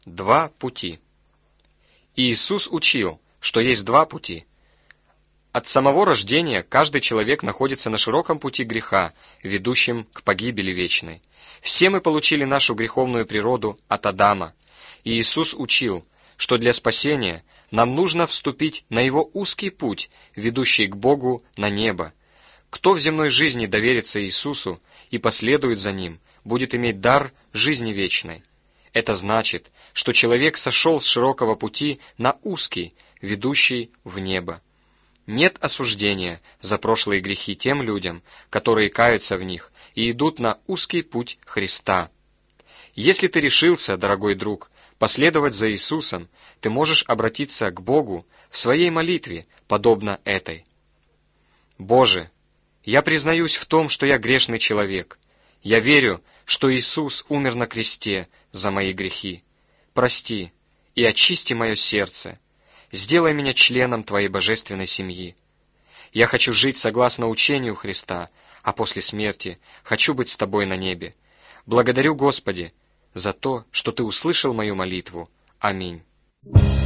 Два пути. Иисус учил, что есть два пути. От самого рождения каждый человек находится на широком пути греха, ведущем к погибели вечной. Все мы получили нашу греховную природу от Адама. И Иисус учил, что для спасения нам нужно вступить на его узкий путь, ведущий к Богу на небо. Кто в земной жизни доверится Иисусу и последует за Ним, будет иметь дар жизни вечной. Это значит, что человек сошел с широкого пути на узкий, ведущий в небо. Нет осуждения за прошлые грехи тем людям, которые каются в них и идут на узкий путь Христа. Если ты решился, дорогой друг, последовать за Иисусом, ты можешь обратиться к Богу в своей молитве, подобно этой. «Боже, я признаюсь в том, что я грешный человек. Я верю, что Иисус умер на кресте за мои грехи. Прости и очисти мое сердце. Сделай меня членом Твоей божественной семьи. Я хочу жить согласно учению Христа, а после смерти хочу быть с Тобой на небе. Благодарю, Господи, за то, что Ты услышал мою молитву. Аминь».